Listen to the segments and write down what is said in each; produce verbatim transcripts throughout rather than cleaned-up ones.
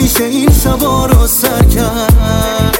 نمیشه این شبا رو سر کرد.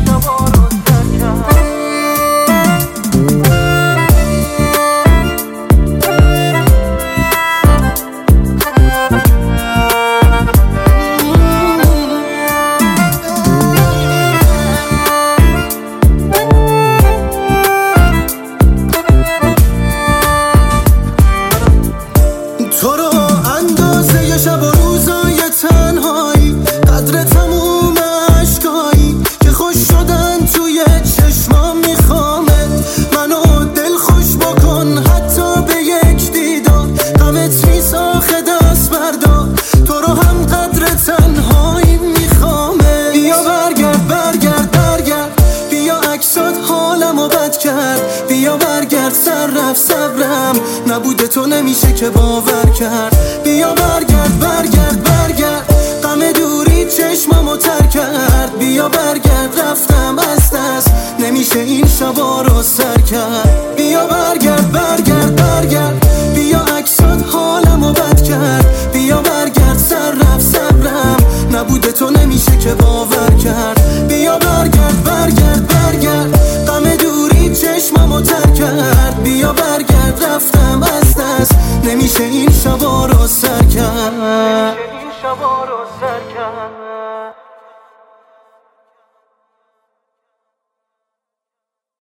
تو رو اندازه ی شب و روزای تنهایی، قدر تموم عشقایی که خوش شدن توی چشمام. میخوامت منو دل خوش بکن حتی به یک دیدار، غمت نیست آخه دست بردار. تو رو هم قدر تنهایی میخوامت. بیا برگرد برگرد برگرد، بیا عکسات حالمو بد کرد. بیا برگرد سر رفت صبرم نبوده تو نمیشه که باور کرد. بیا برگرد برگرد برگرد، غم دوری چشممو تر کرد. بیا برگرد رفتم از دست نمیشه این شبا رو سر کرد. بیا برگرد برگرد برگرد، بیا عکسات حالمو بد کرد. بیا برگرد سر رفت صبرم نبوده تو نمیشه که باور کرد. بیا برگرد برگرد برگرد، غم دوری چشممو تر کرد. بیا برگرد رفتم از دست نمیشه این شبا رو سر کرد.